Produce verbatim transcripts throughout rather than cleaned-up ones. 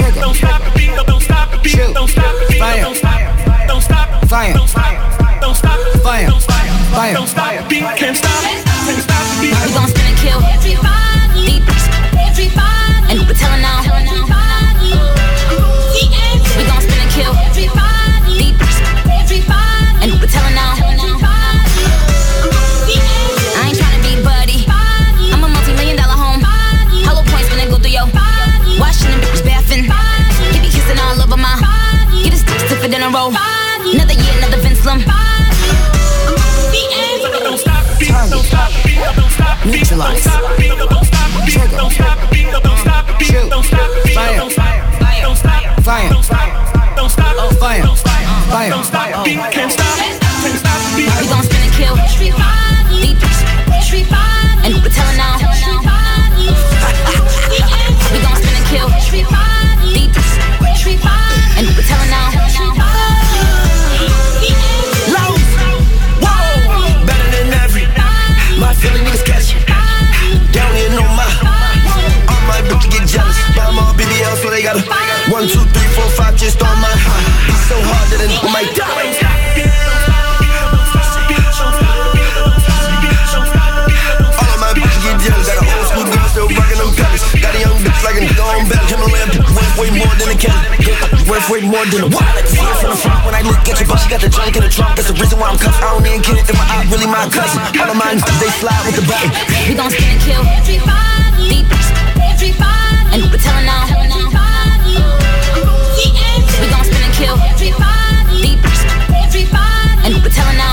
Don't stop the beat, don't stop the beat, don't stop the beat, don't stop, don't stop, fire, don't stop, don't stop, fire, don't stop, fire, don't stop the beat, can't stop, can't stop the beat. We gon' spin and kill everybody, deep, everybody, and we're telling now. We gon' spin and kill everybody, deep, everybody, and we're telling now. I ain't tryna be buddy, I'm a multi-million dollar home. Hollow points when they go through yo. Washing them bitches bathing. He be kissing all over my. Get his dick stiffer than a roll. Another year, another Vince Lum. Don't stop the beat, don't stop the beat, don't stop the beat, don't stop the beat, don't stop the beat, don't stop the beat, don't stop the beat, don't stop the beat, don't stop, don't stop, fire, don't stop, don't stop, fire, don't stop, fire, don't stop the beat, can't stop, can't stop the beat. We gon' spin and kill deep, and we're telling now. We gon' spin and kill deep, and we're telling now. Low, whoa, better than every. My Philly niggas catch you. Down here, no my. All my bitches get jealous. Buy my B B L, so they got a one, two, three, four, five, just on my. It's so hard that a nigga might die. Got an old school girl still rockin' them pellets. Got a young bitch like a gone bell. Himalayan worth way more than a Kelly. Worth way more than a wallet. See it from the front when I look at you, but she got the drink in the trunk. That's the reason why I'm cuffed. I don't even get it. If my eye really my cousin. All of mine, they slide with the button. We gon' spin and kill deep, and we're telling now. We gon' spin and kill deep, and we're telling now.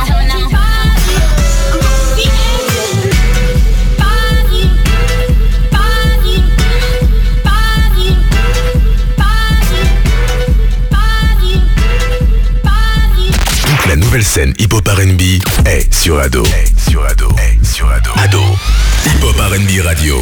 La nouvelle scène hip-hop R and B est sur Ado. Est sur Ado. Est sur Ado. Ado. Hip-hop R and B Radio.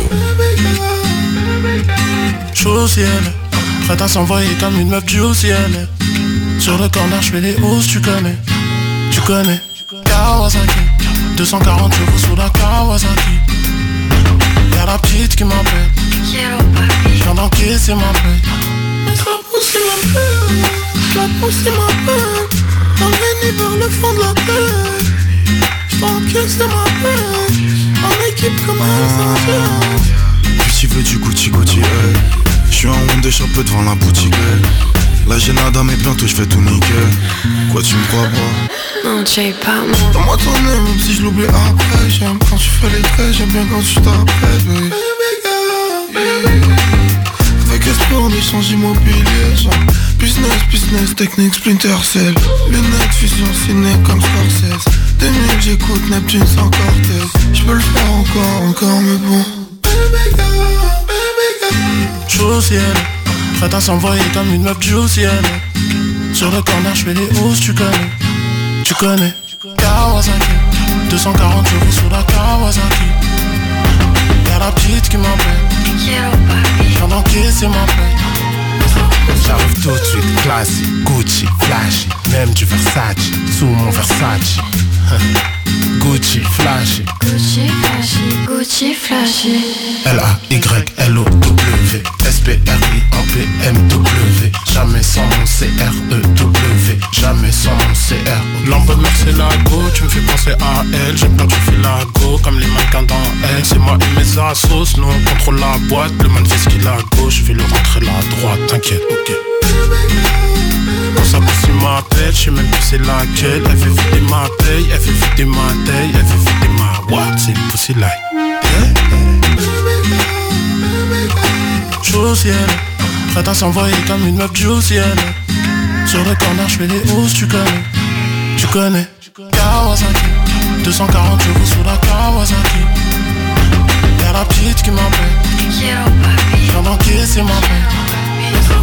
Chaud au ciel, prête à s'envoyer comme une meuf juicy elle. Sur le corner, je fais les hausses, tu connais. Tu connais. Kawasaki, deux cent quarante chevaux sous la Kawasaki. Y'a la petite qui m'appelle. J'viens d'encaisser ma paix. Mais ça pousse ma paix. Ça pousse ma paix. J'entraîne vers le fond de la terre. J't'encaisse ma paix. En équipe comme un essentiel. Puis tu veux du Gucci Gucci hey. J'suis en honte de chapeau devant la boutique hey. La Génada mais bientôt j'fais tout nickel. Quoi tu me crois pas? Non j'ai pas moi. Dans-moi ton nez même si je l'oublie après. J'aime quand tu fais les traits, j'aime bien quand tu t'apprêtes baby. Avec esprit on échange immobilier genre business, business, technique, Splinter Cell. Lunettes, fusion, ciné comme Scorsese. Des mille j'écoute Neptune sans Cortez. J'peux le faire encore, encore mais bon. Chaud au ciel, prête à s'envoyer comme une meuf juicy elle. Sur le corner j'fais les hausses, tu connais. Tu connais. Kawasaki, deux cent quarante chevaux sous la Kawasaki. Y'a la petite qui m'appelle. J'viens d'encaisser ma paix. J'arrive tout de suite, classique, Gucci, flashy. Même du Versace, sous mon Versace. Gucci, flashy. Gucci, flashy, Gucci, flashy. L A Y L O W S P R I en P M W. Jamais sans mon C R E W. Jamais sans mon C R E. Lampe Mercelago, tu me fais penser à elle. J'aime quand tu fais la go, comme les mannequins dans elle. C'est moi et mes assos, nous on contrôle la boîte. Le man fait ce qu'il a à gauche, je vais le rentrer là à droite, t'inquiète, ok. Quand ça pousse sur ma tête, j'sais même plus c'est laquelle. Elle fait vider ma taille, elle fait vider ma taille, elle fait vider ma what, c'est une pussy like hey, hey. Chaud au ciel, prête à s'envoyer comme une meuf juicy elle. Sur le corner j'fais les hausses, tu connais. Tu connais. Kawasaki, deux cent quarante chevaux sous la Kawasaki. Y'a la petite qui m'appelle. J'viens d'encaisser ma paix.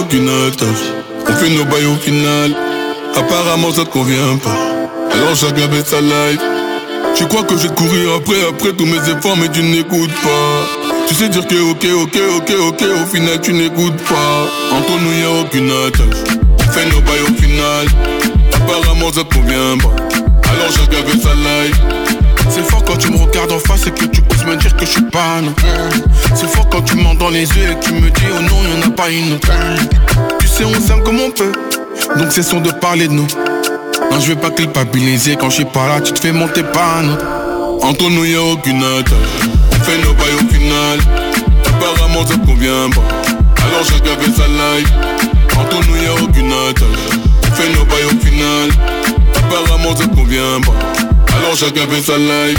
aucune attache. On fait nos bails au final. Apparemment ça te convient pas. Alors chacun fait sa life. Tu crois que je vais courir après, après tous mes efforts, mais tu n'écoutes pas. Tu sais dire que ok, ok, ok, ok, au final tu n'écoutes pas. Entre nous y'a aucune attache. On fait nos bails au final. Apparemment ça te convient pas. Alors chacun fait sa life. C'est fort quand tu me regardes en face et que tu oses me dire que je suis pas non. C'est fort quand tu m'entends dans les yeux et que tu me dis oh non y'en a pas une autre. Tu sais on s'aime comme on peut, donc cessons de parler de nous. Non je vais pas culpabiliser, quand je suis pas là tu te fais monter pas non. Entre nous y'a aucune attache. On fait nos bails au final. Apparemment ça te convient pas. Alors chacun fait sa life. Entre nous y'a aucune attache. On fait nos bails au final. Apparemment ça te convient pas. Alors chacun fait sa life.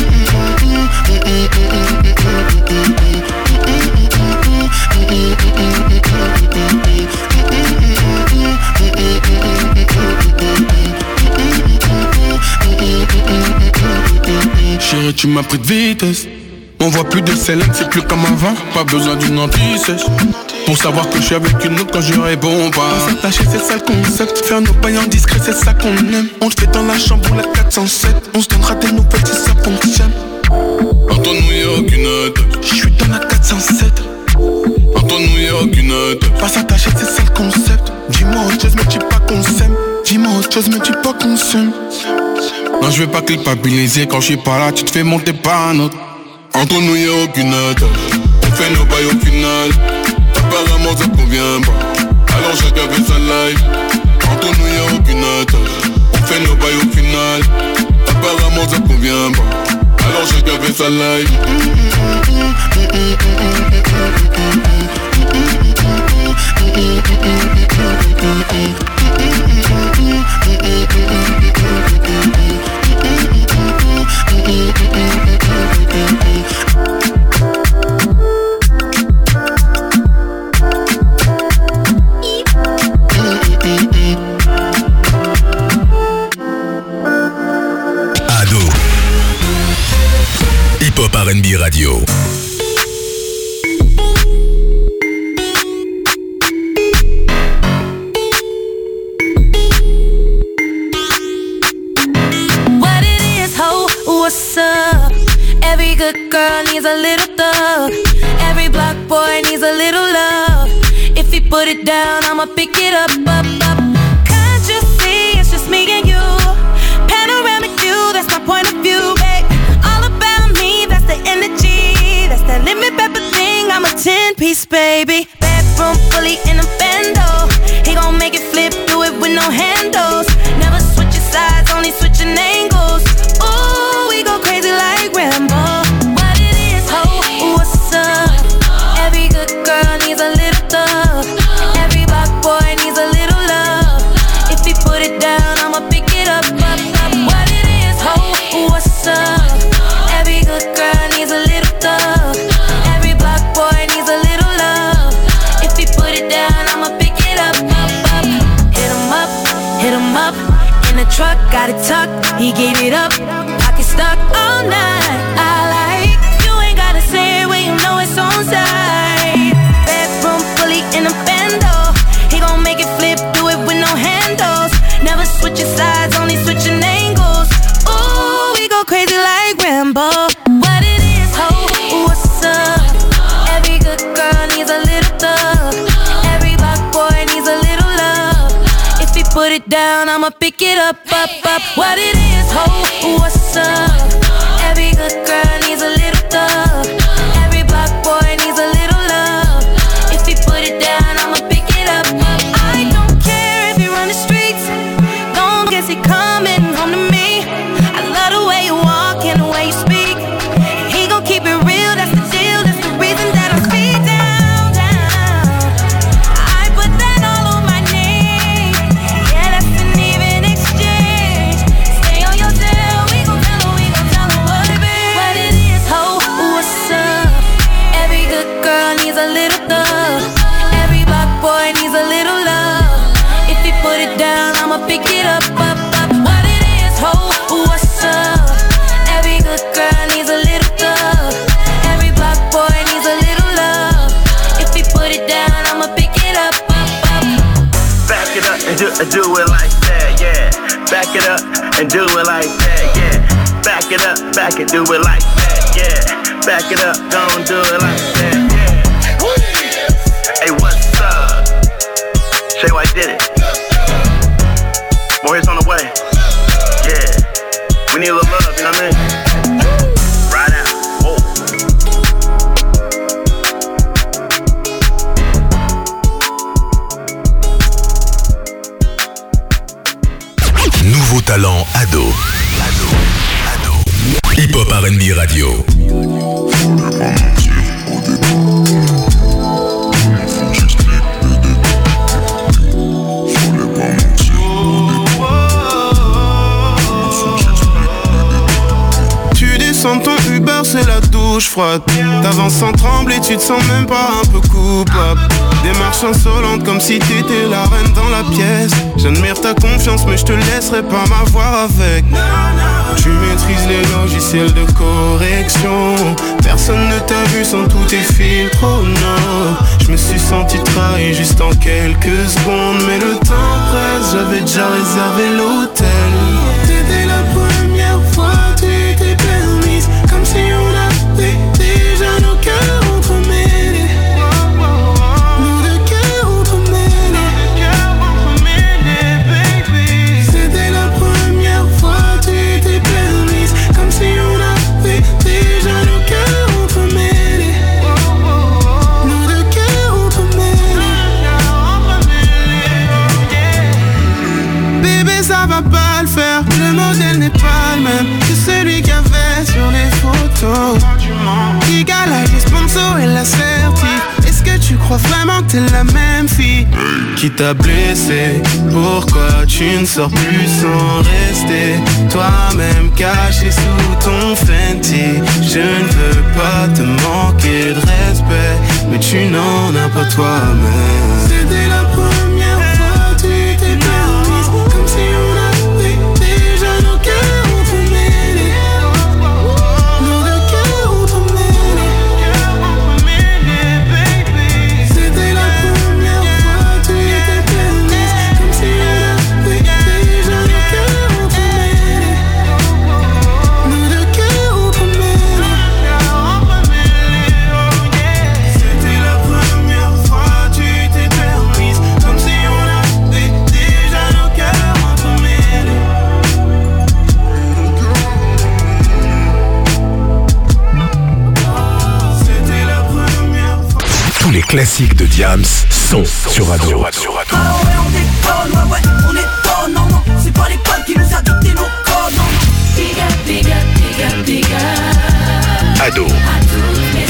Chérie, tu m'as pris de vitesse. On voit plus de Célène, c'est plus comme avant. Pas besoin d'une anti-sèche pour savoir que je suis avec une autre quand je réponds pas. S'attacher c'est ça le concept. Faire nos pailles en discret c'est ça qu'on aime. On le fait dans la chambre ou la quatre cent sept. On se donnera des nouvelles si ça fonctionne. Entre nous y'a aucune attache. Je suis dans la quatre cent sept. Entre nous y'a aucune attache. Pas s'attacher c'est ça le concept. Dis-moi autre chose mais dis pas qu'on s'aime. Dis-moi autre chose mais dis pas qu'on s'aime. Non je vais pas culpabiliser, quand je suis pas là tu te fais monter pas un autre. Entre nous y'a aucune attache. On fait nos bails au final. Apparemment ça te convient pas. Alors chacun fait sa life. Entre nous y'a aucune attache. On fait nos bails au final. Apparemment ça te convient pas. Alors chacun fait sa life. Ado. Hip Hop R and B Radio. What's up? Every good girl needs a little thug. Every block boy needs a little love. If he put it down, I'ma pick it up, up, up. Can't you see it's just me and you? Panoramic view, that's my point of view, babe. All about me, that's the energy. That's that lemon pepper thing, I'm a ten-piece, baby. Bedroom fully in a bando. He gon' make it flip, do it with no handles. Never switching sides, only switching angles. Ooh, we go crazy like Rambo. What it is, ho, what's up? Every good girl needs a little thug. Every block boy needs a little love. If he put it down, I'ma pick it up, up, up. What it is, ho, what's up? Every good girl needs a little thug. Every block boy needs a little love. If he put it down, I'ma pick it up, up, up. Hit him up, hit him up. In the truck, got it tucked, he gave it up. Pocket stuck all night. I like, you ain't gotta say it when you know it's on side. Bedroom fully in a bando. He gon' make it flip, do it with no handles. Never switching sides, only switching angles. Ooh, we go crazy like Rambo. What it is, ho, what's up? Every good girl needs a little thug. Every block boy needs a little love. If he put it down, I'ma pick it up, up, up. What it is, ho, what's up? Every good girl needs a little thug. Every block boy needs a little love. If he put it down, I'ma pick it up, up. I don't care if you run the streets, long as he coming home to me. I love the way you walk and the way you speak. He gon' keep it real, that's the deal. That's the reason that I'm speed down, down. I put that all on my name. Yeah, that's an even exchange. Stay on your tail, we gon' tell her, we gon' tell her what it is. What it is. and do it like that, yeah. Back it up and do it like that, yeah. Back it up, back it, do it like that, yeah. Back it up, don't do it like that, yeah. Hey, what's up? Shay White did it. More hits on the way. Yeah. We need a little love, you know what I mean? Right out. Oh. Nouveau talent ado. Ado. Ado. Hip Hop R and B Radio. Sans ton Uber c'est la douche froide. T'avances sans trembler, tu te sens même pas un peu coupable. Démarche insolente comme si t'étais la reine dans la pièce. J'admire ta confiance mais je te laisserai pas m'avoir avec. Tu maîtrises les logiciels de correction. Personne ne t'a vu sans tous tes filtres, oh non. Je me suis senti trahi juste en quelques secondes. Mais le temps presse, j'avais déjà réservé l'hôtel. C'était la première fois, tu t'es permise. Comme si on avait déjà nos cœurs entremêlés. Nos deux cœurs entremêlés. C'était la première fois, tu t'es permise. Comme si on avait déjà nos cœurs entremêlés. Nos deux cœurs entremêlés. Bébé, ça va pas le faire. Le modèle n'est pas le même que celui qu'il y avait sur les photos. Égalage, les sponsors et l'assertif. Est-ce que tu crois vraiment que t'es la même fille? Qui t'a blessé? Pourquoi tu ne sors plus sans rester toi-même caché sous ton Fenty? Je ne veux pas te manquer de respect, mais tu n'en as pas toi-même. C'était la première fois, tu t'es permise. Comme si on avait déjà nos cœurs entremêlés. Nos deux cœurs entremêlés. C'était la première fois, tu t'es permise. Comme si on avait déjà nos cœurs entremêlés. Nos deux cœurs entremêlés. C'était la première fois, tu t'es permise. Comme si on avait déjà nos cœurs entremêlés. C'était la première fois. Tous les classiques de Diams sont sur Ado. Ah ouais, on déconne, ouais, ouais, on étonne, non, non. C'est pas l'école qui nous a dicté nos codes, non, non. Big up, big up, big up, big up. Ado. À toutes mes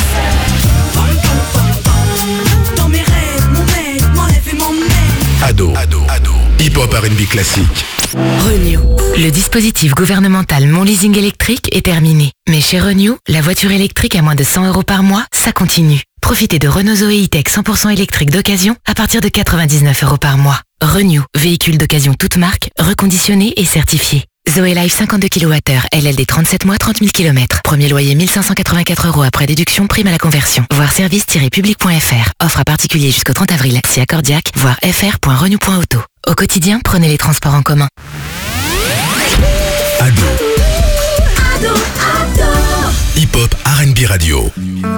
sœurs. Dans mes rêves, mon mec, m'enlève et m'emmène. Ado. Ado. Ado. Hip Hop R and B classique. Renew. Le dispositif gouvernemental Mon Leasing électrique est terminé. Mais chez Renew, la voiture électrique à moins de cent euros par mois, ça continue. Profitez de Renault Zoé E-Tech cent pour cent électrique d'occasion à partir de quatre-vingt-dix-neuf euros par mois. Renew, véhicule d'occasion toute marque, reconditionné et certifié. Zoé Life cinquante-deux kilowattheures, L L D trente-sept mois, trente mille kilomètres. Premier loyer mille cinq cent quatre-vingt-quatre euros après déduction, prime à la conversion. Voir service tiret public point f r. Offre à particulier jusqu'au trente avril. Si accordiaque, voir f r point renew point auto. Au quotidien, prenez les transports en commun. Ado. Ado, ado. Hip Hop R and B Radio.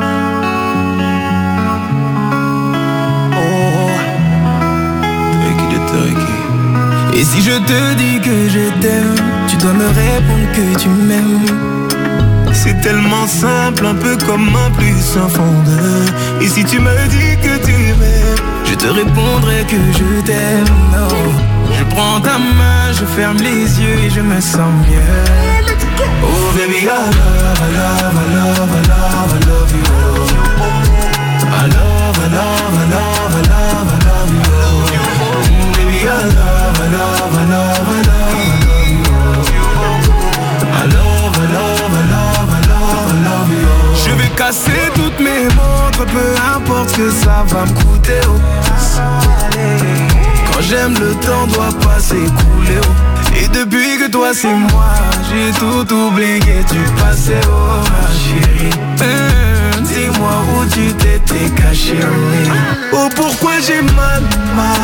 Et si je te dis que je t'aime, tu dois me répondre que tu m'aimes. C'est tellement simple, un peu comme un plus un fond de. Et si tu me dis que tu m'aimes, je te répondrai que je t'aime. Non. Je prends ta main, je ferme les yeux et je me sens mieux. Oh baby, I love, I love, I love, I love, I love you. I love, I love, I love, I love, I love you. Baby, I love, I love, I love, I love, I love you. I love, I love, I love, I love, I love you. Je vais casser toutes mes montres, peu importe ce que ça va me coûter. Oh. Quand j'aime, le temps doit pas s'écouler. Oh. Et depuis que toi c'est moi, j'ai tout oublié, tu passais, oh ma chérie. Hum, dis-moi où tu t'étais caché. Oh, oh pourquoi j'ai mal, mal,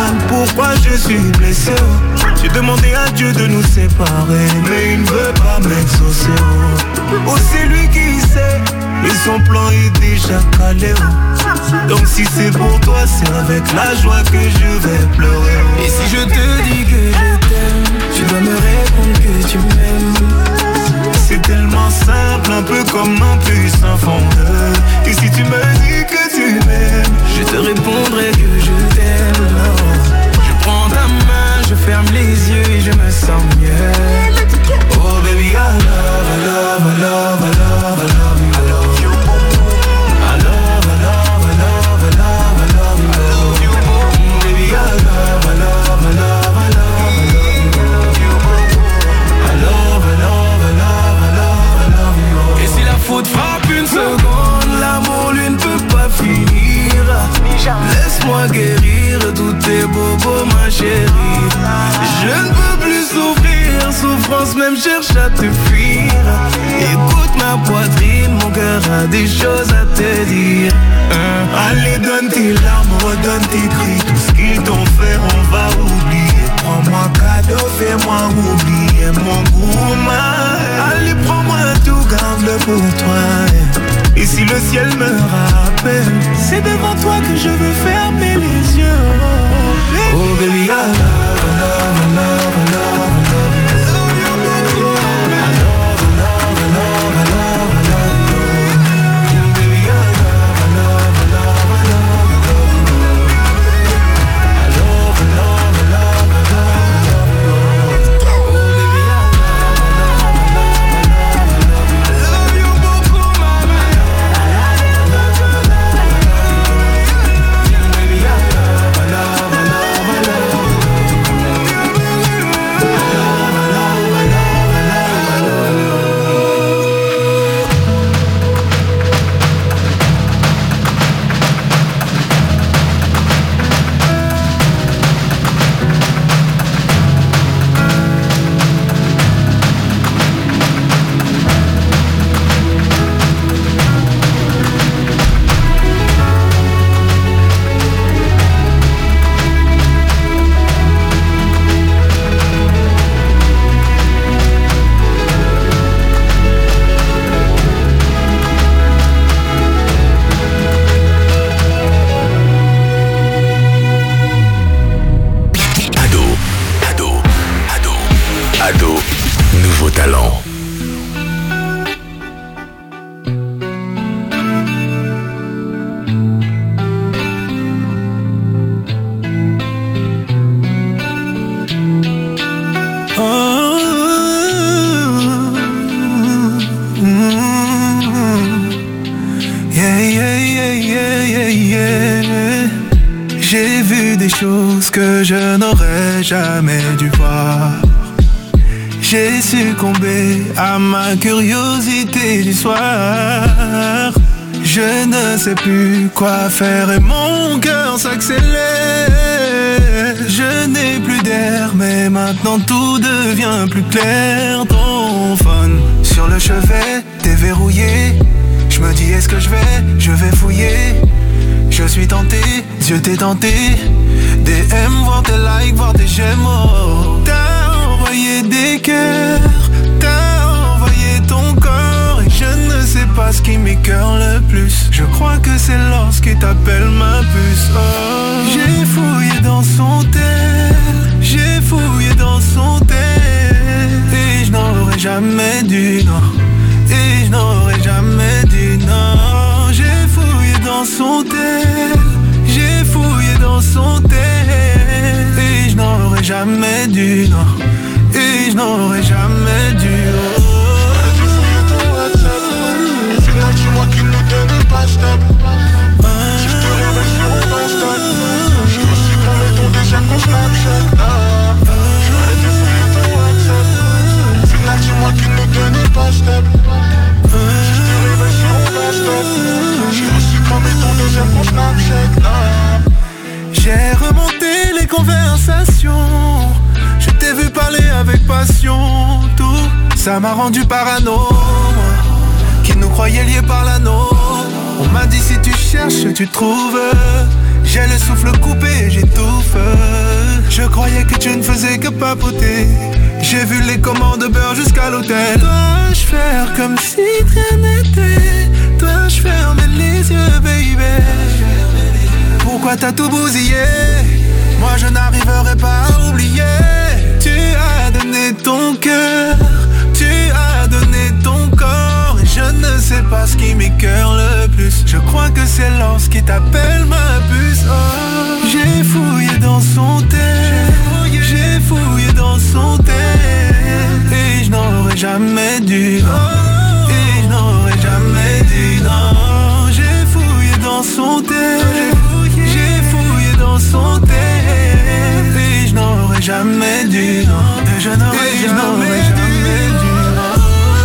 pourquoi je suis blessé. J'ai demandé à Dieu de nous séparer, mais il ne veut pas m'exaucer. Oh, c'est lui qui sait, et son plan est déjà calé. Donc si c'est pour toi, c'est avec la joie que je vais pleurer. Et si je te dis que je t'aime, tu dois me répondre que tu m'aimes. C'est tellement simple, un peu comme un puissant fondeur. Et si tu me dis que tu m'aimes, je te répondrai que je t'aime. Je prends ta main, je ferme les yeux et je me sens mieux. Oh baby, I love, I love, I love, I love, I love you, I love you. I love, I love, I love, I love, I love you, I love you. Baby, I love, I love, I love, I love, I love you. I love, I love, I love, I love, I love you. Et si la faute frappe une seconde, l'amour lui ne peut pas finir. Laisse-moi guérir tous tes bobos, ma chérie. Je ne peux plus souffrir, souffrance même cherche à te fuir. Écoute ma poitrine, mon cœur a des choses à te dire. hein? Allez, donne tes larmes, redonne tes cris. Tout ce qu'ils t'ont fait, on va oublier. Prends-moi cadeau, fais-moi oublier mon gourmand. Allez, prends-moi tout, garde-le pour toi. Et si le ciel me rappelle, c'est devant toi que je veux fermer les yeux. Oh baby, I love, I love, I love, I love, I love you. I love, I love, I love, I love, I love you. Baby, I love, I love, I love, I love, I love you. I love, I love, I love, I love, I love you. Oh baby, I love, I love, I love, I love, I love you. Beaucoup, mama. Que je n'aurais jamais dû voir. J'ai succombé à ma curiosité du soir. Je ne sais plus quoi faire et mon cœur s'accélère. Je n'ai plus d'air mais maintenant tout devient plus clair. Ton phone sur le chevet déverrouillé. Je me dis est-ce que je vais, je vais fouiller. Je suis tenté, Dieu t'es tenté. D M, voir tes likes, voir tes j'aime. Oh. T'as envoyé des cœurs, t'as envoyé ton corps. Et je ne sais pas ce qui m'écoeure le plus. Je crois que c'est lorsqu'il t'appelle ma puce. Oh. J'ai fouillé dans son tel, j'ai fouillé dans son tel. Et je n'aurais jamais dû, non. Et je n'aurais jamais dû, non. J'ai fouillé dans son tel, j'ai fouillé dans son tel. Et je n'aurais jamais dû, non. Et je n'aurais jamais dû, oh. J'aurais dû fouiller ton WhatsApp. Au final, c'est moi qui ne tenais pas stable. Si je te réveille sur mon Insta, j'ai aussi prendre ton deuxième mon Snapchat. J'aurais dû fouiller ton WhatsApp. Au final, c'est moi qui ne tenais pas stable. Si je te réveille sur mon Insta, j'ai aussi prendre ton deuxième mon Snapchat. J'ai remonté les conversations. Je t'ai vu parler avec passion. Tout ça m'a rendu parano. Qui nous croyait liés par l'anneau. On m'a dit si tu cherches tu trouves. J'ai le souffle coupé, j'étouffe. Je croyais que tu ne faisais que papoter. J'ai vu les commandes beurre jusqu'à l'hôtel. Dois-je faire comme si rien n'était? Dois-je fermer les yeux, baby? Pourquoi t'as tout bousillé? Moi je n'arriverai pas à oublier. Tu as donné ton cœur, tu as donné ton corps. Et je ne sais pas ce qui m'écoeure le plus. Je crois que c'est l'ange qui t'appelle ma puce. Oh, j'ai fouillé dans son thème, j'ai fouillé dans son thème. Et je n'aurais jamais dû, oh, et je n'aurais jamais dû, non. J'ai fouillé dans son thème, j'ai fouillé dans son thème. Et je n'aurais jamais dû, non. Et je n'aurais jamais dû, non.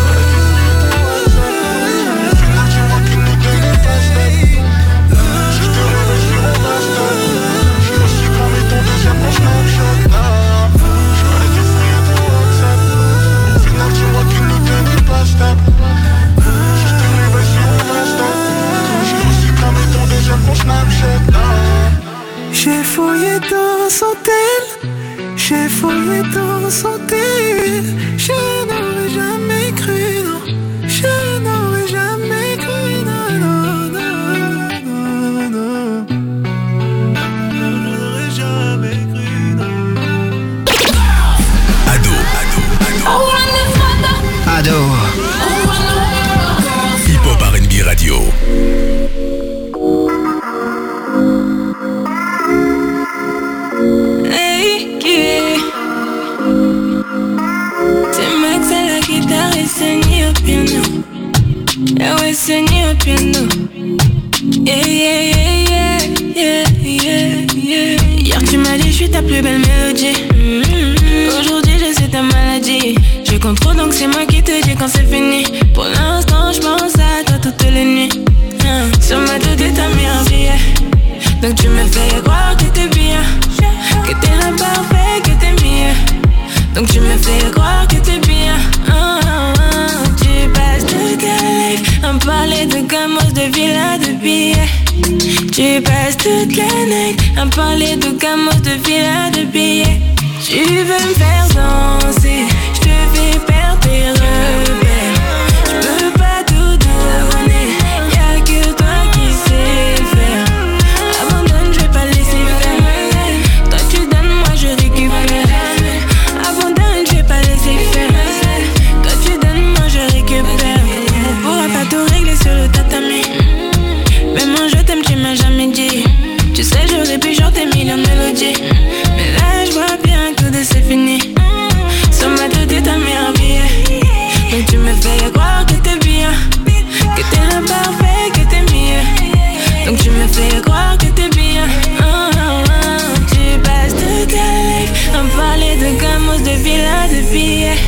J'ai fouillé dans son tel, j'ai fouillé dans son tel. Je n'aurais jamais cru, non. Je n'aurais jamais cru, non, non, non, non, non. Je n'aurais jamais cru, non. Ado, ado, ado. Ado. Hip Hop R and B Radio. Singing au piano. Yeah, yeah, yeah, yeah, yeah, yeah. Hier tu m'as dit je suis ta plus belle mélodie. Mm-hmm. Aujourd'hui je sais ta maladie. Je contrôle donc c'est moi qui te dis quand c'est fini. Pour l'instant je pense à toi toutes les nuits. mm. Sur ma tête t'as mis un billet. Donc tu me fais croire que t'es bien, que t'es l'imparfait, que t'es mieux. Donc tu me fais croire que t'es bien. oh, oh, oh. Tu passes toute ta life à me parler de gamos, de villas, de billets. Tu passes toute la nuit à me parler de gamos, de villas, de billets. Tu veux me faire danser, je te fais perdre tes repères. Je peux pas tout donner, y'a que toi qui sais faire. Abandonne, je vais pas laisser faire. Toi tu donnes, moi je récupère. Abandonne, je vais pas laisser faire. Toi tu donnes, moi je récupère. On pourra pas tout régler sur le tatami. Même moi je t'aime, tu m'as jamais dit. Tu sais j'aurais pu chanter mille mélodies. Mais là je vois bien que tout c'est fini. Sur ma tête t'as mis un billet. Donc tu me fais croire que t'es bien, que t'es l'imparfait, que t'es mieux. Donc tu me fais croire que t'es bien. oh, oh, oh. Tu passes toute ta life à me parler de gamos, de villas, de billets.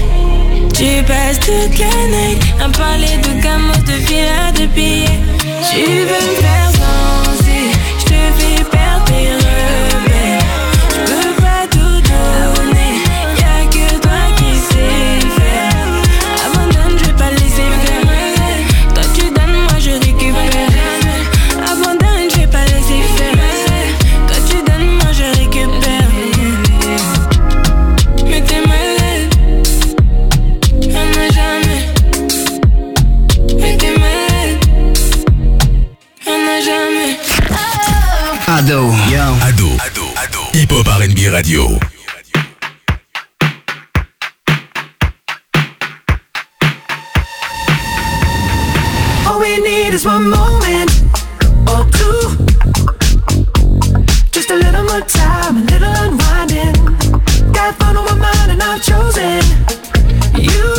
Tu passes toute la nuit à me parler de gamos, de villas, de billets. Tu veux me faire danser, je te fais perdre tes repères. Je peux pas tout donner, y'a que toi qui sais faire. Abandonne, je vais pas laisser faire. Toi tu donnes, moi je récupère. Abandonne, je vais pas laisser faire. Toi tu donnes, moi je récupère. Mais t'es malade, on n'a jamais. Mais t'es malade, on n'a jamais. Ado, yo. Ado, ado, ado. Hip Hop R and B Radio. All we need is one moment or two. Just a little more time, a little unwinding. Got fun on my mind and I've chosen you.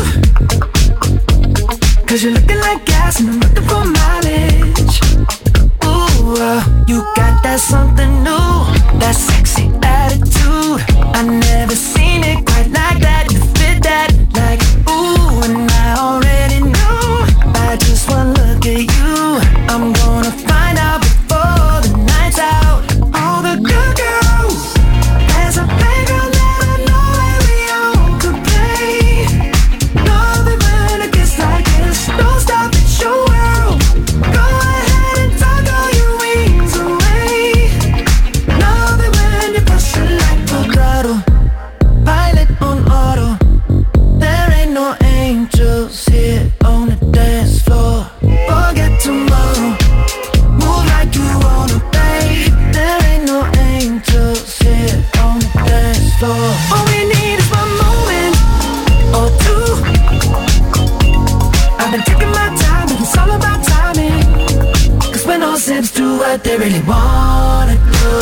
Cause you're looking like gas and I'm looking for mileage. Ooh, uh, you got that something new, that sexy attitude. I never seen it quite like that. You fit that like ooh, and I already knew by just one look at you. I'm gonna find out before the night's out. All the good girls, there's a big girl that I know where we all could play. Nothing when it gets like this. Don't stop, it's your world. Go ahead and tuck all your wings away. tomorrow. Move like you wanna, babe. There ain't no angels here on the dance floor. All we need is one moment or two. I've been taking my time, and it's all about timing. Cause when all sips do what they really wanna do.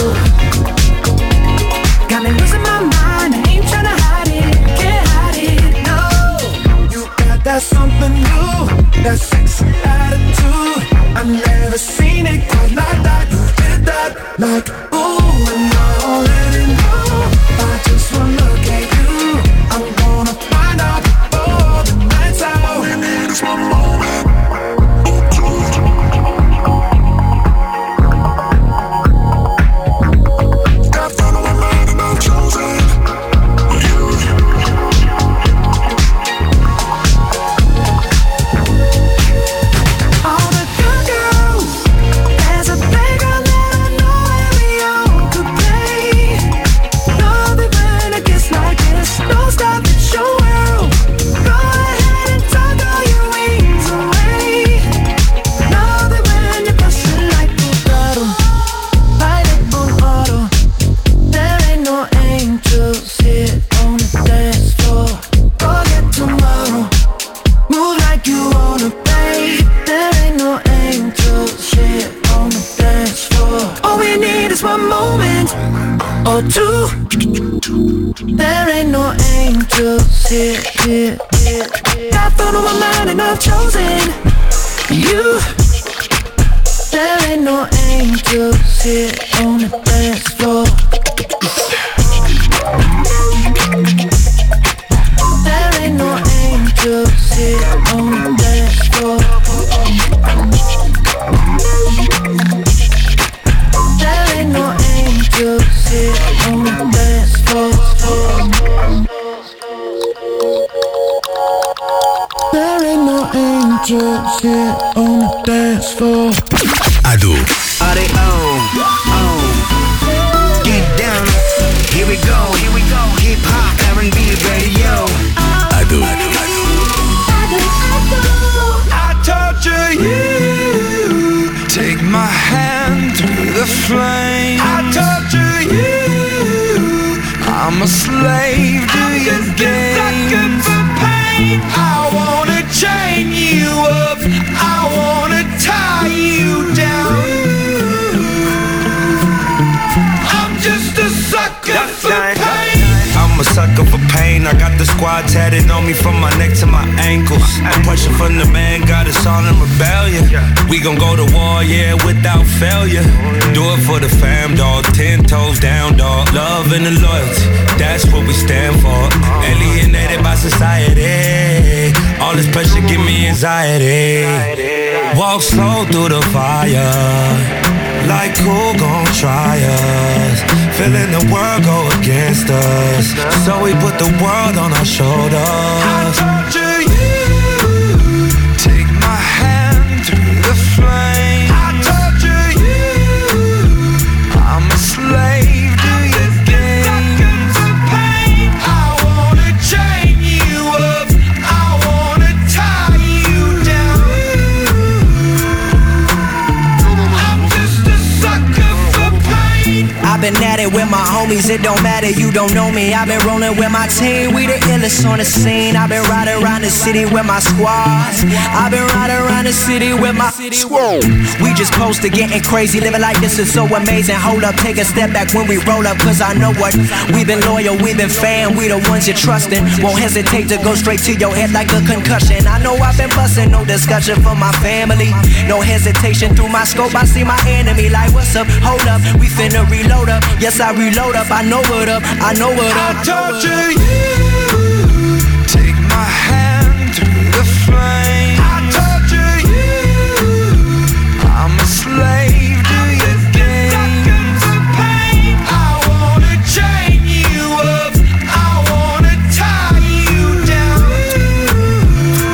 Got me losing my mind, I ain't tryna hide it, can't hide it, no. You got that something new, that sexy attitude. I've never seen it quite like that. You did that like, ooh, and I already know. I just wanna look at you. I'm gonna find out all the nights out. All we need is one moment. Got fun on my mind and I'm chosen. All the good girls, there's a playground that I know where we all could play. Love it when it gets like this. Don't stop, it's your world. Go ahead and tuck all your wings away. Love it when you push it like a bottle. Ride it on auto. There ain't no angels here on the dance floor. Forget tomorrow. Move like you wanna, babe. There ain't no angels here on the dance floor. All we need is one moment or two. There ain't no angels here, here, here, here. Got fun on my mind and I've chosen you. There ain't no angels here on the dance floor. There ain't no angels here on the dance floor. There ain't no angels here on the dance floor. There ain't no angels here on the dance floor. Ado. Are they on? On. Get down. Here we go. Here we go. Hip hop, R and B radio. Ado. I torture you. Take my hand through the flame. I torture you. I'm a slave to your game. For pain. I wanna chain you up. I wanna tie you down. I'm just a sucker for pain. I'm a sucker for pain. I got the squad tatted on me from my neck to my ankles. Pressure from the man got us all in rebellion. We gon' go to war, yeah, without failure. Do it for the fam, dog. Ten toes down, dog. Love and the loyalty, that's what we stand for. Alienated by society. All this pressure give me anxiety. Walk slow through the fire. Like who gon' try us? Feeling the world go against us. So we put the world on our shoulders. I torture you. Take my hand through the flame. I torture you. I'm a slave to your game. For pain. I wanna chain you up. I wanna tie you down. I'm just a sucker for pain. I've been at it with my homies, it don't matter, you don't know me. I've been rolling with my team, we the illest on the scene. I've been riding around the city with my squad. I've been riding around the city with my squad. We just close to getting crazy, living like this is so amazing. Hold up, take a step back when we roll up, cause I know what. We've been loyal, we've been fan, we the ones you're trusting. Won't hesitate to go straight to your head like a concussion. I know I've been busting, no discussion for my family. No hesitation through my scope, I see my enemy like, what's up, hold up, we finna reload up. Yes, I reload up, I know what up, I know what up. I torture you. Take my hand through the flame. I torture you. I'm a slave to your game. For pain. I wanna chain you up. I wanna tie you down.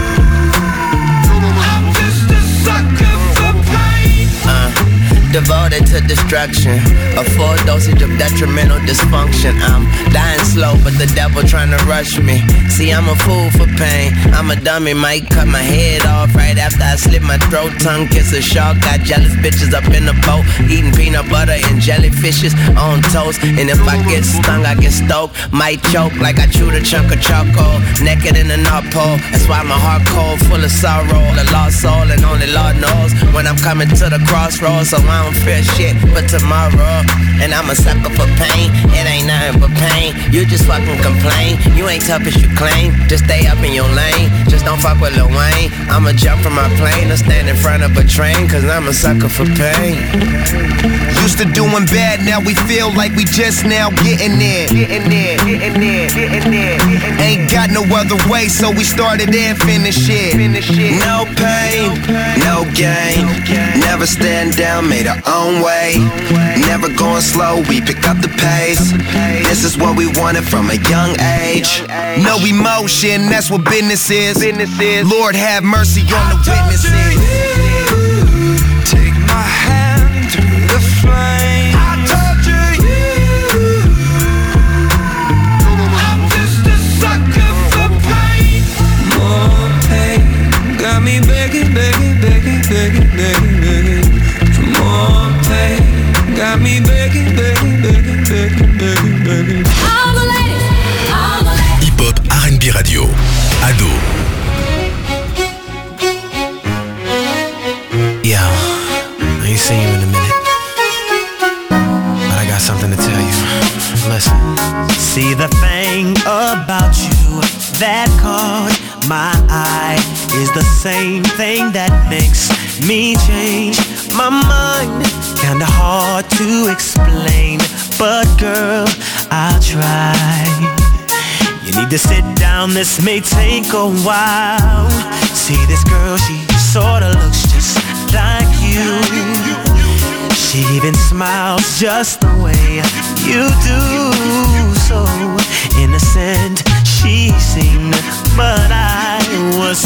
I'm just a sucker for pain. Uh, devoted headed to destruction. A full dosage of detrimental dysfunction. I'm dying slow, but the devil trying to rush me. See, I'm a fool for pain. I'm a dummy, might cut my head off right after I slit my throat. Tongue kiss a shark, got jealous bitches up in the boat, eating peanut butter and jellyfishes on toast. And if I get stung, I get stoked. Might choke like I chewed a chunk of charcoal. Naked in the North Pole, that's why my heart cold, full of sorrow. A lost soul, and only Lord knows when I'm coming to the crossroads. So I don't fear shit but tomorrow. And I'm a sucker for pain, it ain't nothing but pain. You just fucking complain, you ain't tough as you claim. Just stay up in your lane, just don't fuck with Lil Wayne. I'ma jump from my plane or stand in front of a train, cause I'm a sucker for pain. Used to doing bad, now we feel like we just now getting there. Getting there, getting there, getting there. Ain't got no other way, so we started and finished it. No pain, no gain. Never stand down, made our own way. Never going slow, we pick up the pace. This is what we wanted from a young age. No emotion, that's what business is. Lord have mercy on the witnesses. Take my hand through the flame. I torture you. I'm just a sucker for pain. More pain got me begging, begging, begging, begging, begging, begging for more pain. Got me begging, begging, begging, begging, begging, begging. All the ladies, all the ladies. Hip-hop R and B Radio. Ado. Yo, I ain't seen you in a minute, but I got something to tell you. Listen. See, the thing about you that caught my eye is the same thing that makes me change my mind. Kinda hard to explain, but girl, I'll try. You need to sit down, this may take a while. See, this girl, she sorta looks just like you. She even smiles just the way you do. So innocent she seemed, but I was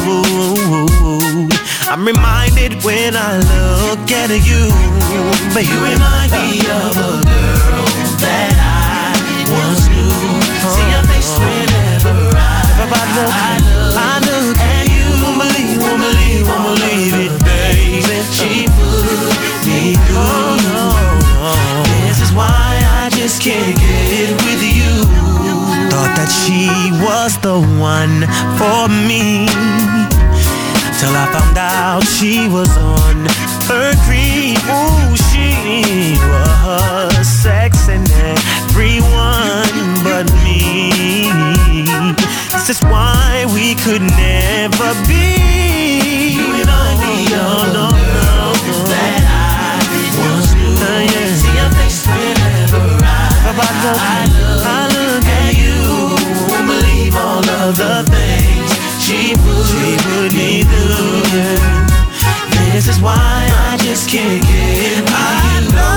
fooled. I'm reminded when I look at you, baby. You remind me of a girl that I once knew. See your face whenever I, I look, I look, I look at you. Won't believe, won't believe, won't believe it, baby. She put me through. This is why I just can't get with you. Thought that she was the one for me, till I found out she was on her creep. Ooh, she was sexing everyone but me. This is why we could never be. You remind me of no, no, no, that I once knew. Uh, yeah. See your face whenever I, I, look, I, look, I look at you. Won't believe all of the things she put, she put me through. Yeah. This is why I just can't get by. I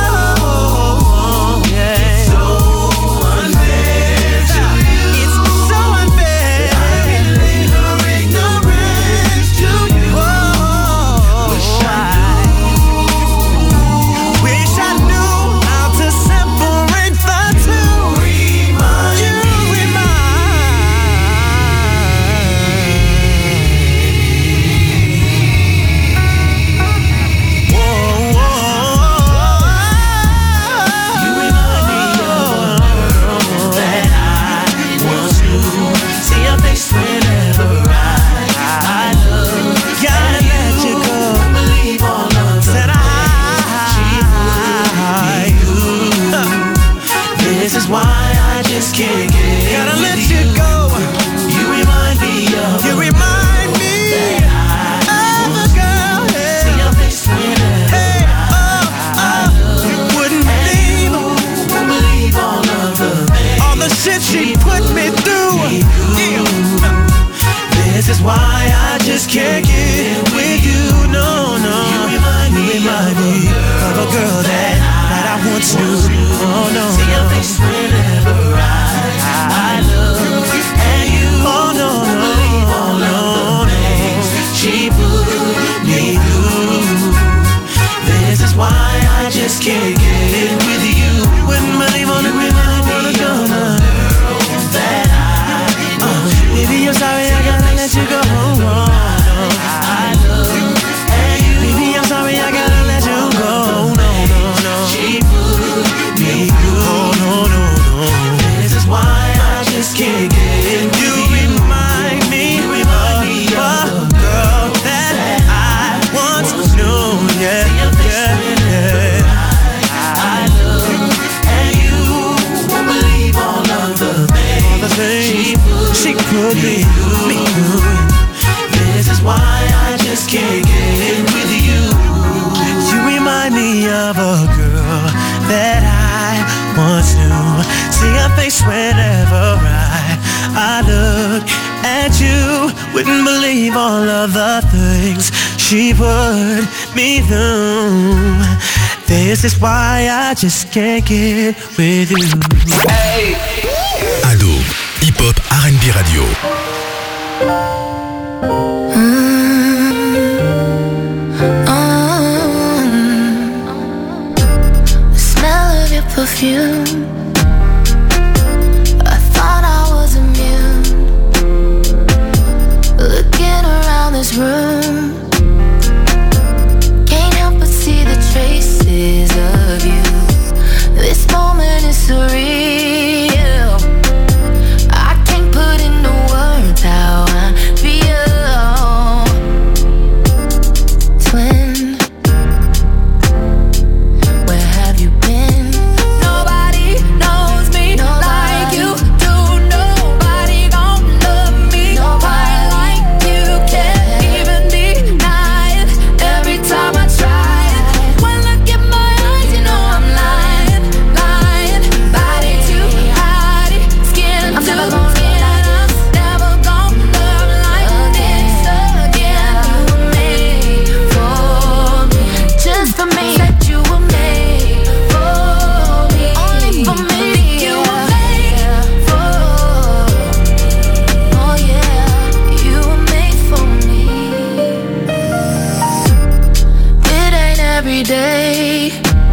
know, yeah. It's so unfair to you. It's so unfair. I've been laying her ignorance to you. Oh, wish I knew. Wish I knew how to separate the two. Remind you why I just can't get. Gotta let you go. You remind me of. You remind me of a girl. Yeah. See your face whenever. Hey, oh, oh. You wouldn't believe, wouldn't believe all of the things, all the shit she put me through. Yeah. This is why I just can't get with you. No, no. You remind me, you remind me of a girl that that I once knew. Oh no. See your face whenever I, I look at you. Oh no, no, all of the things she put me through. This is why I just can't get with you. You wouldn't believe all the women I wanna go now. That I want you. Baby, I'm sorry I gotta let you go. I love you. Baby, I'm sorry I gotta let you go. No, no, no. She put me through. Oh, no, no, no. This is why I just can't get with you. Remind me of a girl that I once knew. Yeah, yeah, yeah. I love you, and you won't believe all of the things she put me through. This is why I just can't get with you. You remind me of a girl that I once knew. See her face whenever I, I look at you. Wouldn't believe all of the things she put me through. This is why I just can't get with you. Hey. Ado, Hip Hop R and B Radio. Perfume. I thought I was immune. Looking around this room, can't help but see the traces of you. This moment is surreal. I can't put into words how I feel. Twin, where have you been? Day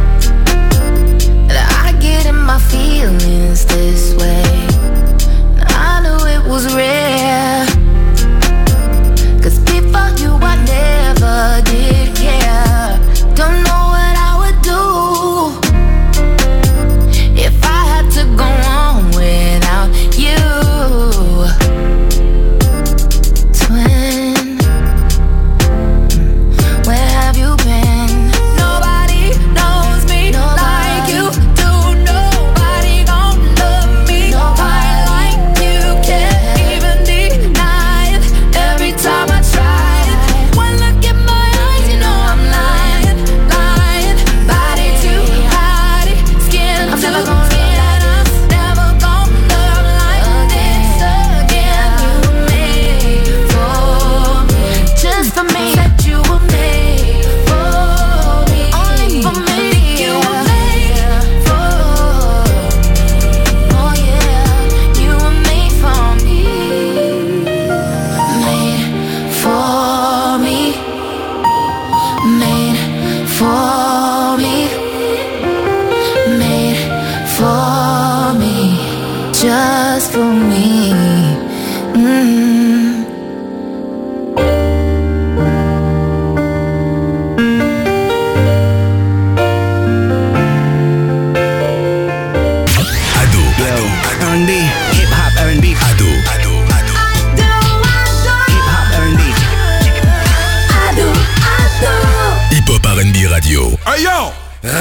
that I get in my feelings this way. I knew it was rare, 'cause before you I never did care. Don't know what I would do if I had to go on without you. Twin, where have you been? Just for me. Mm. Ado, Ado, R and B, hip hop R and B. Ado, Ado, Ado. Hip hop R and B. Ado, Ado. Hip Hop R and B Radio. Hey yo!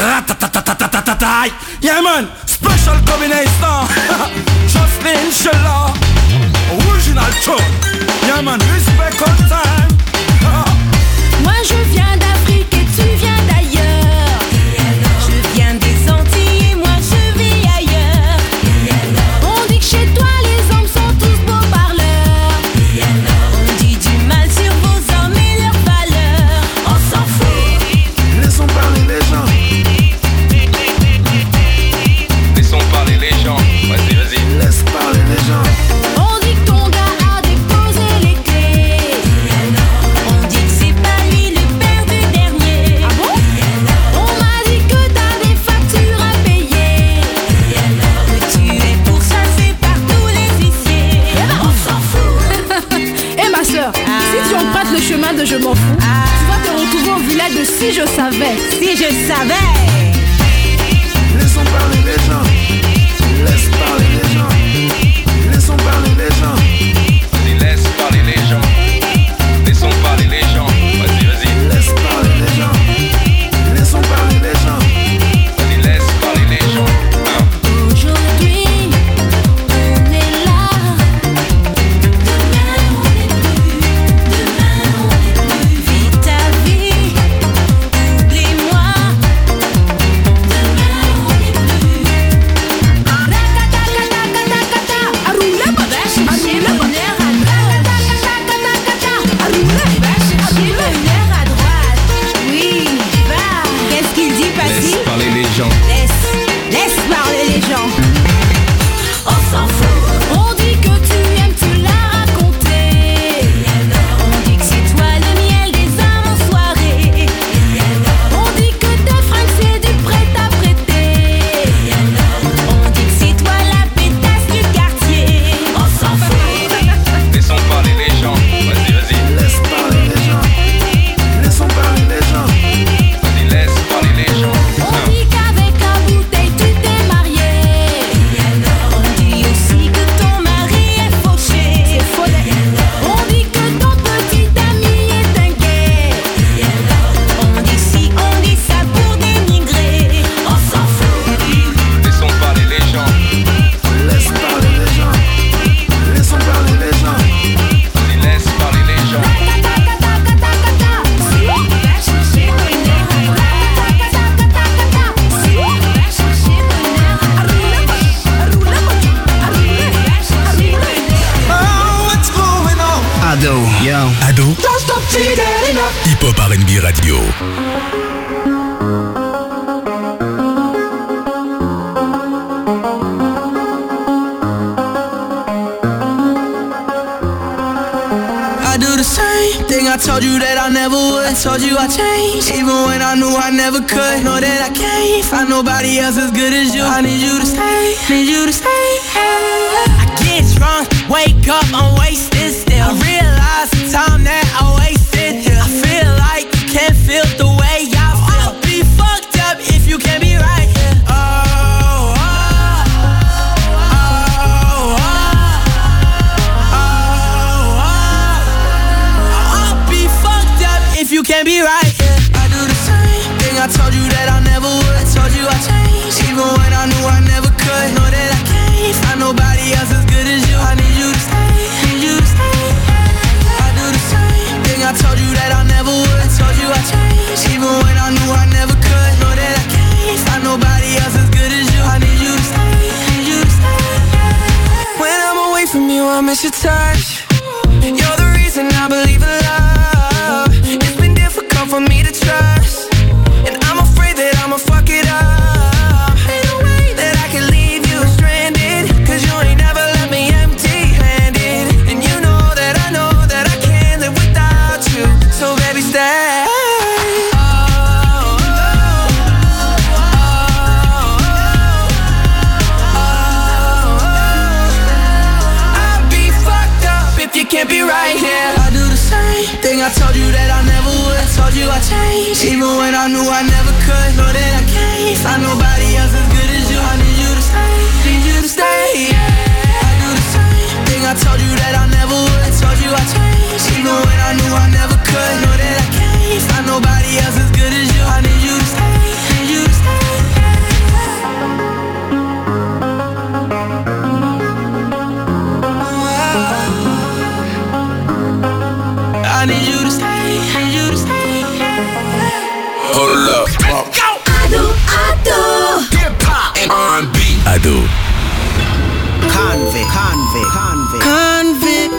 Yeah man, special combination. Jocelyn Sheila, original tune. Yeah man, respect all time. Moi je viens d'Afrique et tu viens d'ailleurs. Je viens des Antilles et moi je vis ailleurs. On dit que chez toi les hommes sont tous beaux parleurs. On dit du mal sur vos hommes et leurs valeurs. On s'en fout. Laissons parler les gens. Laissons parler les gens. Vas-y, vas-y. Laisse parler les gens. On dit que ton gars a déposé les clés. On dit que c'est pas lui le père du savais, si je savais. Laissons parler les gens. Laisse parler les gens. Laissons parler les gens. Vas-y, laisse parler les gens. Laissons parler les gens. Vas-y, vas-y. Laisse parler les gens. Laissons parler les gens. Vas-y, laisse parler les gens. Ah. Aujourd'hui, on est là. Demain, on n'est plus. Demain, on n'est plus. Vis ta vie. Oublie-moi. Demain, on n'est plus. Racata-cata-cata-cata. Arroula, babache. Arroula, bonheur à droite. Racata-cata-cata. Arroula, babache. Arroula, bonheur à droite. Oui, va. Qu'est-ce qu'il dit, Paty? Laisse parler les gens. Laisse, laisse parler les gens. On s'en fout. On dit que tu aimes, tu l'as raconté. On dit que c'est toi le miel des âmes en soirée. On dit que tes fringues c'est du prêt-à-prêter. On dit que c'est toi la pétasse du quartier. On s'en fout. Laissons parler les gens. Vas-y, vas-y. Laisse parler les gens. Laissons parler les gens. Vas-y, laisse parler les gens. On dit qu'avec la bouteille tu t'es marié. On dit aussi que ton mari est fauché. C'est faux. On dit que ton petit ami est un gay. On dit si, on dit ça pour dénigrer. On s'en fout. Laissons parler les gens. Laisse parler les gens. Laissons parler les gens. Vas-y, laisse parler les gens. Ado, yo. Ado, Hip Hop R and B Radio. I do the same thing I told you that I never would. I told you I changed, even when I knew I never could. Know that I can't find nobody else as good as you. I need you to stay, need you to stay. I get drunk, wake up, I'm wasted still. I realize the time that I wasted here. I feel like you can't feel the way I feel. I'll be fucked up if you can't be right here. Oh, oh, oh, oh, oh, oh. I'll be fucked up if you can't be right here. I do the same thing I told you that I never would. I told you I changed, even when I knew I never could. Know that I can't find nobody else as good as you. I need you to stay, need you to stay. I do the same thing I told you that I never would. I told you I changed, even when I knew I never could. Know that I can't find nobody else as good as you. I need you to stay, need you to stay. When I'm away from you, I miss your touch. You're the reason I believe in love. It's been difficult for me to trust, and I'm afraid that I'ma fuck it up. Ain't no way that I can leave you stranded, cause you ain't never left me empty-handed. And you know that I know that I can't live without you. So baby, stay. Can't be right here. I do the same thing I told you that I never would. I told you I changed, even when I knew I never could. Know that I can't find nobody else as good as you. I need you to stay, need you to stay. I do the same thing I told you that I never would. I told you I changed, even when I knew I never could. Know that I can't find nobody else as good as you. I need you to stay, need you to stay. I need you to stay, need you to stay. Hold up. Let's go. Ado, Ado. Hip Hop and R and B. Ado. Convict, convict, convict. Convict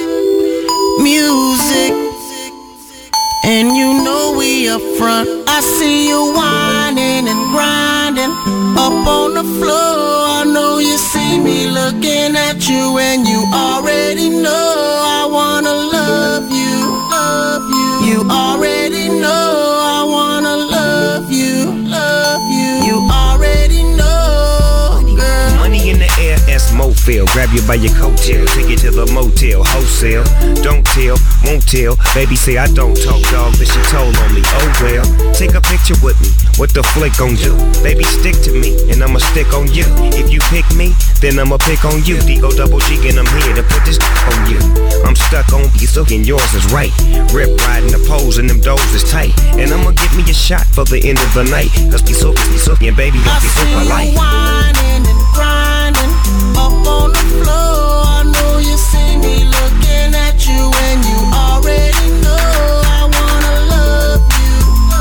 music, and you know we up front. I see you whining and grinding up on the floor. I know you see me looking at you, and you already know I wanna love you, love you. You already know I wanna love you, love you. You already know, girl. Money in the air, S Mo feel. grab you by your coattail, take you to the motel, wholesale. Don't tell, won't tell. Baby say I don't talk, dog, but she told on me. Oh well, take a picture with me. What the flick gon' do? Baby, stick to me, and I'ma stick on you. If you pick me, then I'ma pick on you. D O double G, and I'm here to put this on you. I'm stuck on you, so and yours is right. Rip riding the poles, and them doors is tight. And I'ma get me a shot for the end of the night. Cause be so, be so, and baby, don't be so polite. Whining and grinding up on the floor. I know you see me looking at you, and you already know I wanna love you.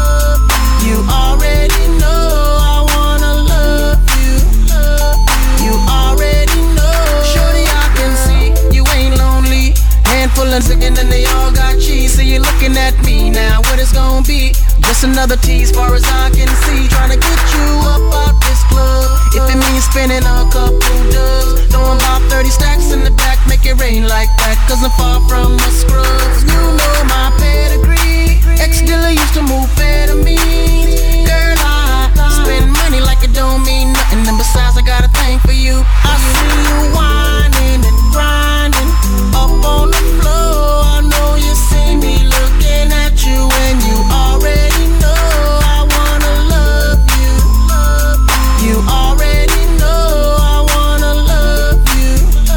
You already know I wanna love you. You already know. Shorty, I can see you ain't lonely. Handful of chicken and they all got cheese. So you're looking at me now. What it's gonna be? Just another tease, far as I can see. Trying to get you up out this club. If it means spending a couple dubs, throwing about thirty stacks in the back, make it rain like that. Cause I'm far from a scrub. You know my pedigree. Ex-dealer used to move better me. Girl, I spend money like it don't mean nothing. And besides, I got a thing for you. I see you whining and grinding up on the floor. I know you see me looking at you, and you already know I wanna love you. You already know I wanna love you.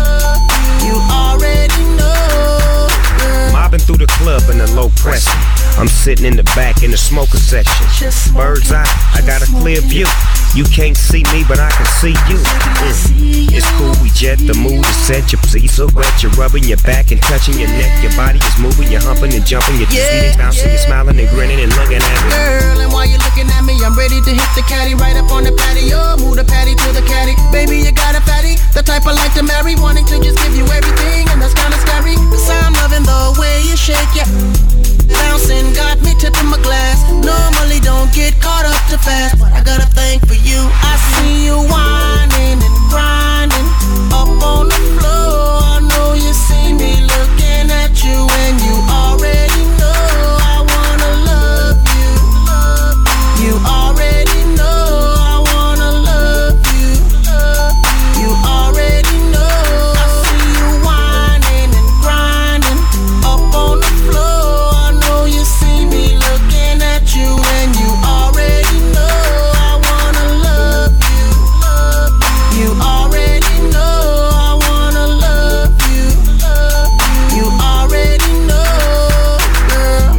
You already know. Mobbing through the club in the low pressure. I'm sitting in the back in the smoker section. Bird's eye, I got a clear view. You can't see me, but I can see you. Mm. It's cool, we jet, the mood is set. Your pussy so wet, you're rubbing your back and touching your neck. Your body is moving, you're humping and jumping. You're yeah, bouncing, yeah. You're smiling and grinning and looking at me. Girl, and while you're looking at me, I'm ready to hit the caddy right up on the patio. Move the patty to the caddy. Baby, you got a fatty, the type I like to marry. Wanting to just give you everything, and that's kinda scary. Cause I'm loving the way you shake, yeah. Bouncing, got me tipping my glass. Normally don't get caught up too fast, but I got a thing for you. I see you whining and grinding up on the floor. I know you see me looking at you, and you already know I wanna love you. You already know I wanna love you. You already know. I see you whining and grinding up on the floor. I know you see me looking at you, and you already know I wanna love you. You already know I wanna love you. You already know, girl.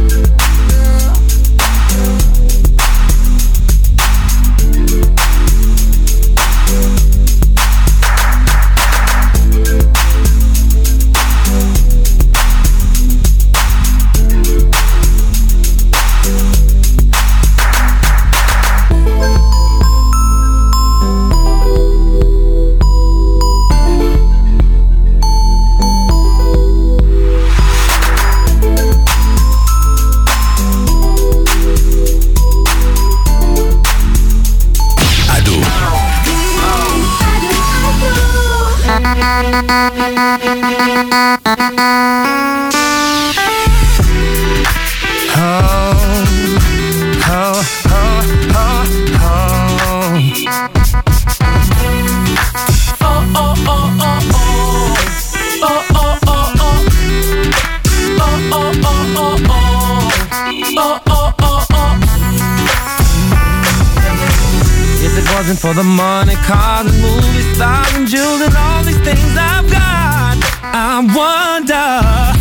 Wasn't for the money, cars and movie stars and jewels and all these things I've got, I wonder,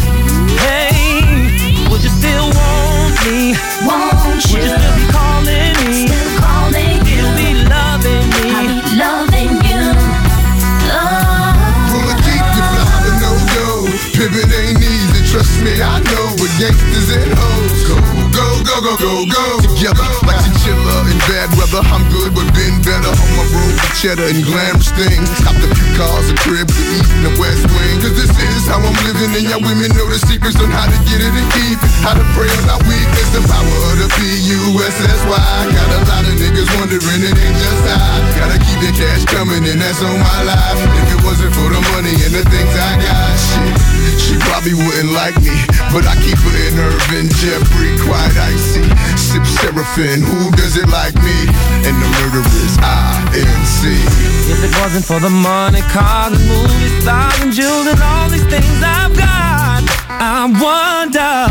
hey, would you still want me? Won't you? Would you still be calling me? Still calling you. You'll be loving me. I'll be loving you. Oh. Wanna keep you fly, but no go. Pivot ain't easy, trust me, I know. With gangsters and hoes, go, go, go, go, go, go. Together like chinchilla in bad weather. I'm good, but been better on my road with cheddar and glamorous things. Copped a few cars, a crib to eat in the West Wing. Cause this is how I'm living, and y'all women know the secrets on how to get it and keep it. How to pray on our weakness, the power of the P U S S Y. Got a lot of niggas wondering, it ain't just I. Gotta keep the cash coming, and that's on my life. If it wasn't for the money and the things I got, shit, she probably wouldn't like me. But I keep her in Irvin, Jeffrey, quite icy. Sip Seraphim, who does it like me? And the murderers, I N C. see. If it wasn't for the money, cars and movie stars and jewels and all these things I've got, I wonder,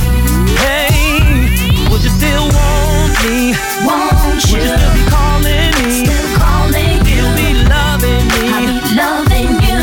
hey, would you still want me? Won't you? Would you still be calling me? Still calling you. Still be loving me? I'll be loving you.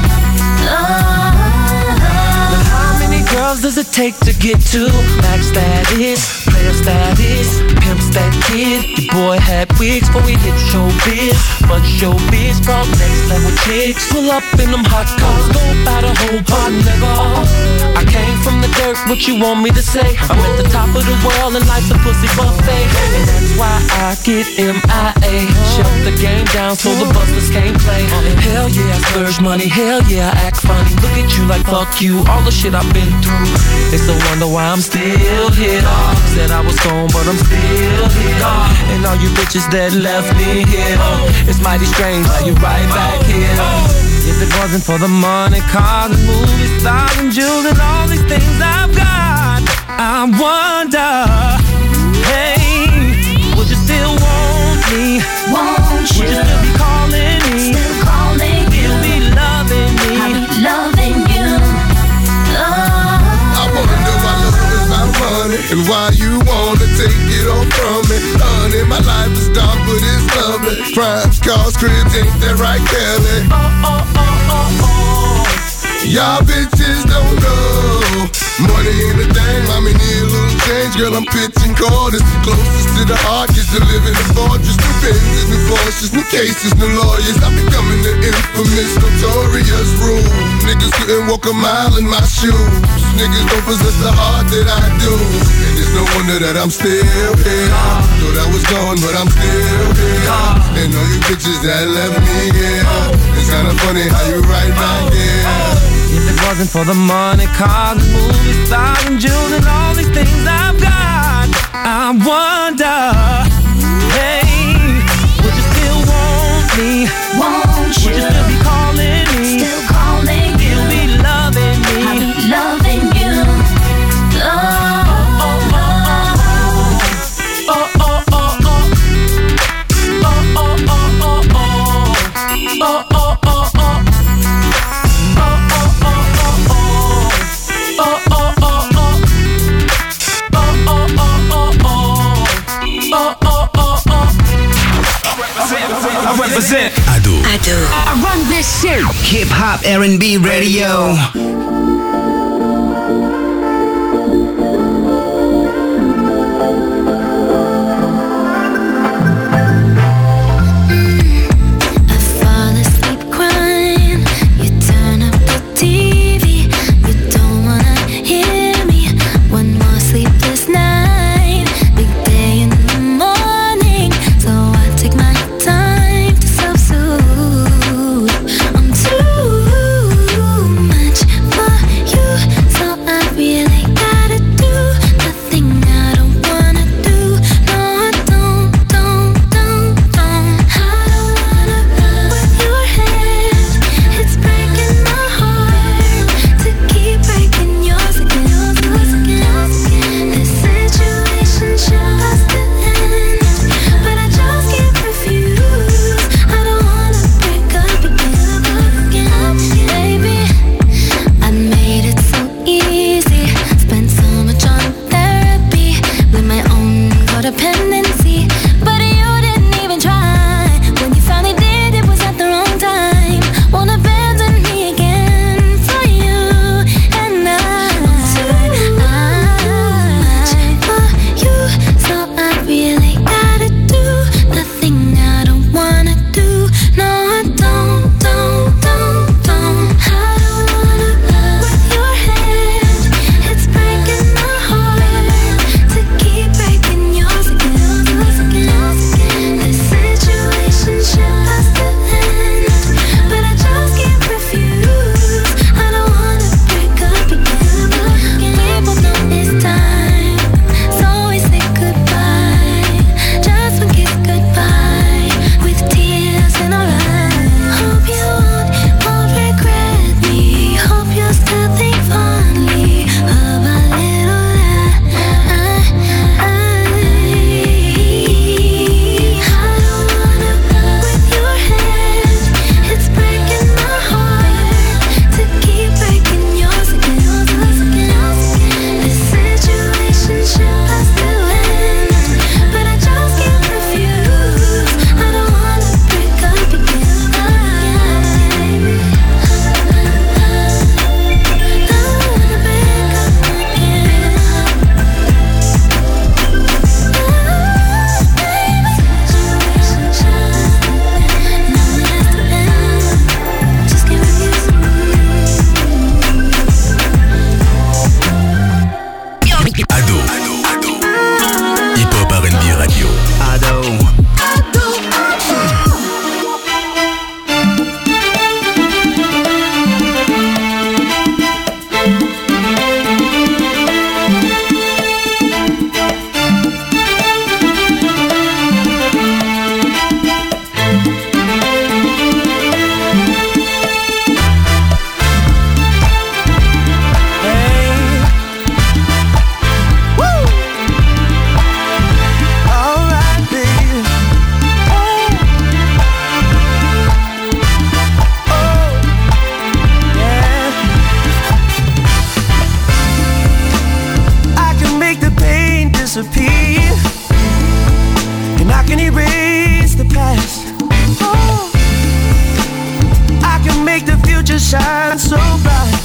Oh. But how many girls does it take to get to max status, player status, pimp stat kid? Your boy had wigs before we hit showbiz, but showbiz brought next level chicks. Pull up in them hot cars, go by the whole pot, nigga. I came from the dirt, what you want me to say? I'm at the top of the world and life's a pussy buffet, and that's why I get M I A. Shut the game down so the busters can't play. Hell yeah, I splurge money, hell yeah, I act funny. Look at you like fuck you, all the shit I've been through. They still wonder why I'm still here. Said I was gone, but I'm still here. And all you bitches that left me here, it's mighty strange how you right back here. If it wasn't for the money, cars and movie stars and jewels and all these things I've got, I wonder, hey, would you still want me? Won't you? Would you still be calling me? Still calling you. Still be loving me? I'll be loving you. Oh. I wanna know why love is my money and why you wanna take it all from me. Honey, my life is dark, but it's lovely. Crimes, cars, cribs, ain't that right, Kelly? Oh, oh, oh, oh, oh. Y'all bitches don't know. Money ain't a thing, I mean, need a little change. Girl, I'm pitching quarters. Closest to the heart, just to live in the fortress. New Benzes, new Porsches, new cases, new lawyers. I'm becoming the infamous, notorious rule. Niggas couldn't walk a mile in my shoes. Niggas don't possess the heart that I do. And it's no wonder that I'm still here. Thought I was gone, but I'm still here. And all you bitches that left me here. It's kinda funny how you right back here. If it wasn't for the money, cars and movie stars and jewels and all these things I've got, I wonder, hey, would you still want me? Won't you? Would you still be calling me? Still calling you. Still be loving me? I'll be loving you. Oh. Oh, oh, oh, oh, oh, oh, oh, oh, oh, oh, oh, oh, oh, oh. I represent Ado. Ado. I run this shit. Hip Hop R and B Radio. I'm too past. Oh, I can make the future shine so bright,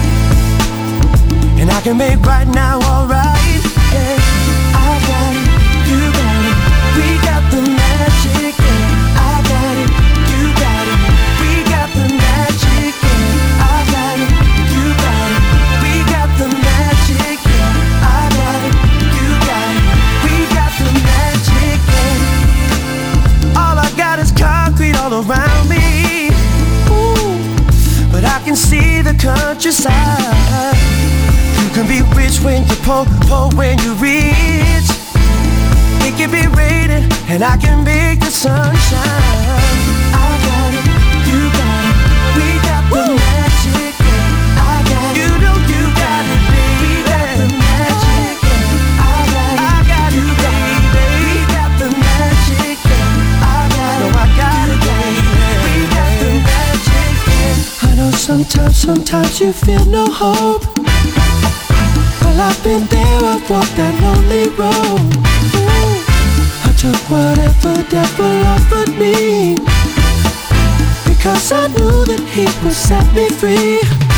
and I can make right now alright. Yeah, I got it, you got it, we got the magic. Yeah, I got it, you got it, we got the magic. Yeah, I got it, you got it, we got the magic. Yeah, I got it, you got it, we got the magic. Yeah. All I got is concrete all around me. Ooh, but I can see the countryside. You can be rich when you're poor, poor when you're rich. It can be raining and I can make the sun shine. I got it, you got it, we got the Woo! Magic. Yeah. I got it, you know you got it, baby. We got the magic. Yeah. I got it, I got you, baby. We got the magic. Yeah. I got it, no, I got it, baby. We got the magic. Yeah. I know sometimes, sometimes you feel no hope. Well, I've been there, I've walked that lonely road. Ooh, I took whatever devil offered me, because I knew that he would set me free.